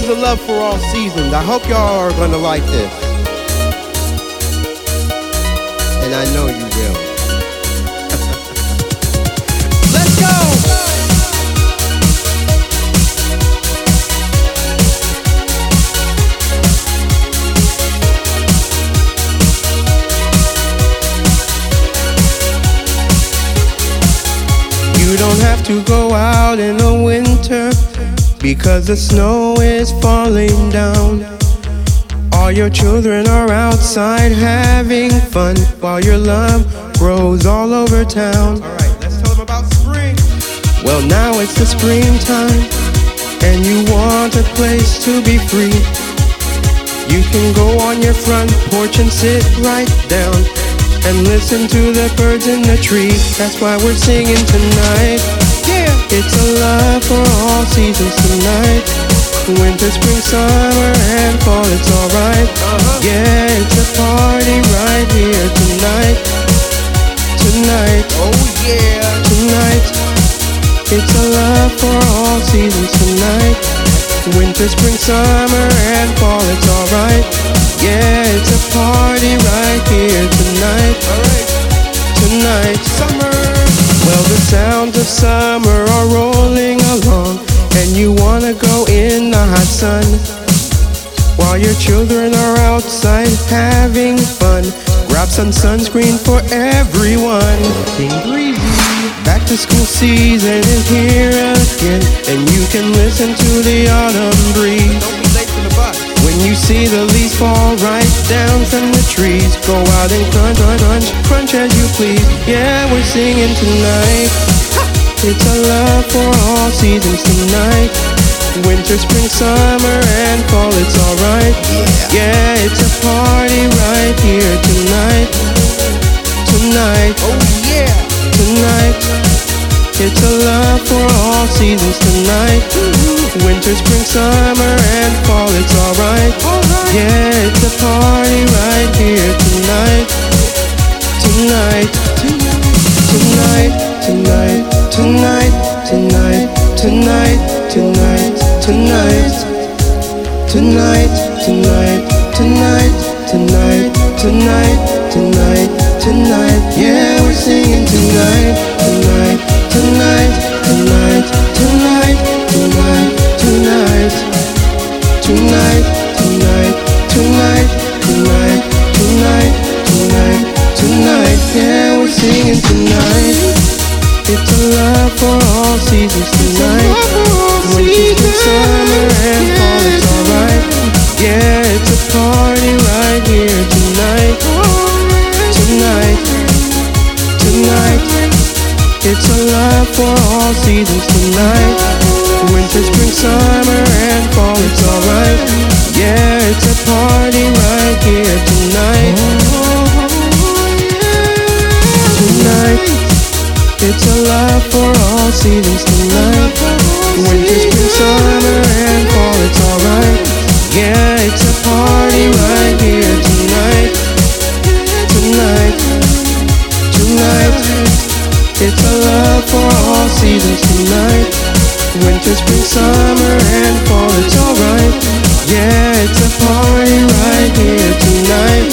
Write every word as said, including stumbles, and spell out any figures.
is a love for all seasons. I hope y'all are gonna like this. And I know you will. Let's go! You don't have to go out in the winter because the snow is falling down. All your children are outside having fun while your love grows all over town. Alright, let's tell them about spring. Well, now it's the springtime and you want a place to be free. You can go on your front porch and sit right down and listen to the birds in the trees. That's why we're singing tonight. Yeah, it's a love for all seasons tonight. Winter, spring, summer, and fall, it's alright. Uh-huh. Yeah, it's a party right here tonight. Tonight, oh yeah, tonight. It's a love for all seasons tonight. Winter, spring, summer, and fall, it's alright. Yeah, it's a party right here tonight. Alright, tonight, summer. Well, the sounds of summer are rolling along, and you wanna go in the hot sun while your children are outside having fun. Grab some sunscreen for everyone. King Breezy. Back to school season is here again, and you can listen to the autumn breeze. Don't be late for the bus. When you see the leaves fall right down from the trees, go out and crunch, crunch, crunch, crunch as you please. Yeah, we're singing tonight. It's a love for all seasons tonight. Winter, spring, summer, and fall, it's alright. Yeah. Yeah, it's a party right here tonight. Tonight, oh yeah, tonight. It's a love for all seasons tonight. Winter, spring, summer, and fall, it's alright. Alright. Yeah, it's a party right here tonight. Tonight, tonight, tonight, tonight, tonight, tonight, tonight, tonight, tonight, tonight, tonight, tonight, tonight, tonight, tonight. Yeah, we're singing tonight, tonight, tonight, tonight, tonight, tonight, tonight, tonight, tonight, tonight, tonight, tonight, tonight, tonight. Yeah, we're singing tonight. It's a love for all seasons tonight. Winter, spring, summer, and fall, it's alright. Yeah, it's a party right here tonight. Tonight, tonight. It's a love for all seasons tonight. Winter, spring, summer, and fall, it's alright. Yeah, it's a party right here tonight. Tonight. It's a love for all seasons tonight. Winter, spring, summer, and fall, it's alright. Yeah, it's a party right here tonight. Tonight, tonight. It's a love for all seasons tonight. Winter, spring, summer, and fall, it's alright. Yeah, it's a party right here tonight.